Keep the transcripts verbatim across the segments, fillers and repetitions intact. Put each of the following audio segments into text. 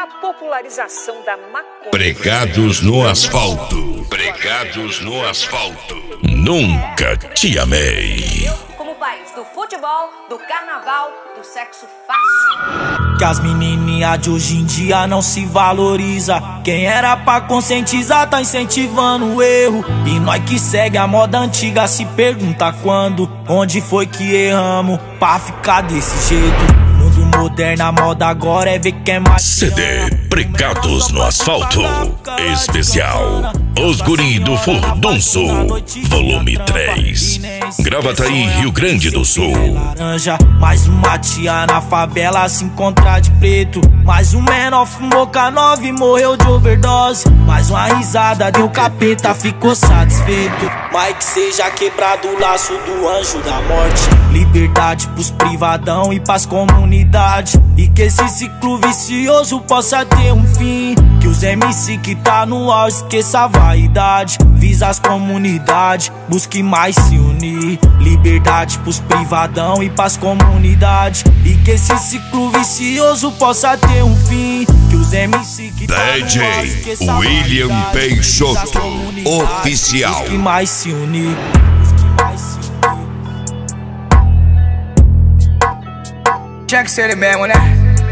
a popularização da maconha. Pregados no asfalto. Pregados no asfalto. Nunca te amei. Como país do futebol, do carnaval, do sexo fácil. Que as menininhas de hoje em dia não se valoriza. Quem era pra conscientizar tá incentivando o erro. E nós que segue a moda antiga se pergunta quando, onde foi que erramos pra ficar desse jeito. Mundo moderno, a moda agora é ver quem é mais. C D Pregados no Asfalto Especial Os Guri do Furdunço Volume três, Gravataí, Rio Grande do Sul. Laranja, mais uma tia na favela se encontrar de preto. Mais um menor fumou K nove e morreu de overdose. Mais uma risada deu capeta, ficou satisfeito. Mas que seja quebrado o laço do anjo da morte. Liberdade pros privadão e pras comunidades. E que esse ciclo vicioso possa ter um fim. Que os M C que tá no auge esqueça a vaidade. Visa as comunidades, busque mais se unir. Liberdade pros privadão e pras comunidades. E que esse ciclo vicioso possa ter um fim. Que os M C que tá D J no auge esqueça a William vaidade. Peixoto Oficial. Busque mais se unir. Tinha que ser ele mesmo, né?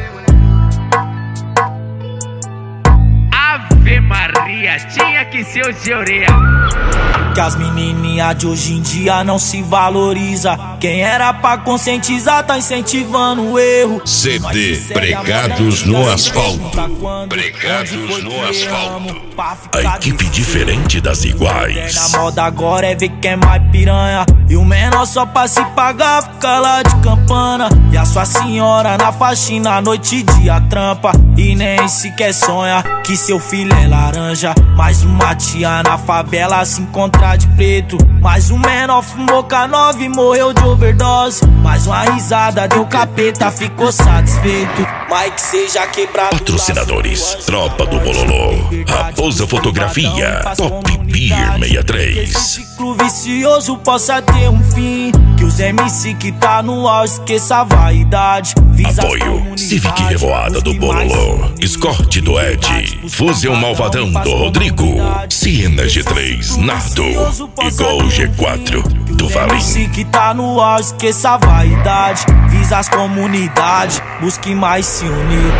Ave Maria, tinha que ser o Georia. Que as menininhas de hoje em dia não se valoriza. Quem era pra conscientizar tá incentivando o erro. C D Pregados no Asfalto. Pregados no Asfalto. A equipe diferente das iguais. Na moda agora é ver quem é mais piranha. E o menor só pra se pagar fica lá de campana. E a sua senhora na faxina noite e dia trampa. E nem sequer sonha que seu filho é laranja. Mais uma tia na favela se encontrar de preto. Mais um menor fumou K nove e morreu de overdose. Mais uma risada deu capeta, ficou satisfeito. Mas que seja quebrado. Patrocinadores: Tropa do Bololô, Raposa Fotografia, Top Beer sessenta e três. Ciclo vicioso possa ter um fim. Que os M C que tá no auge esqueça a vaidade. Visa Apoio Civic Revoada do Bololô, Escorte do Ed, Fusion Malvadão do Rodrigo, Siena G três Nardo e Gol G quatro do Valim. M C que tá no auge esqueça a vaidade. Visa as comunidades, busque mais se unir.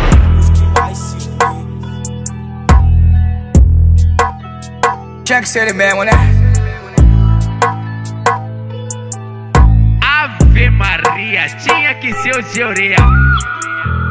Tinha que ser ele mesmo, né? Ave Maria, tinha que ser o Georia.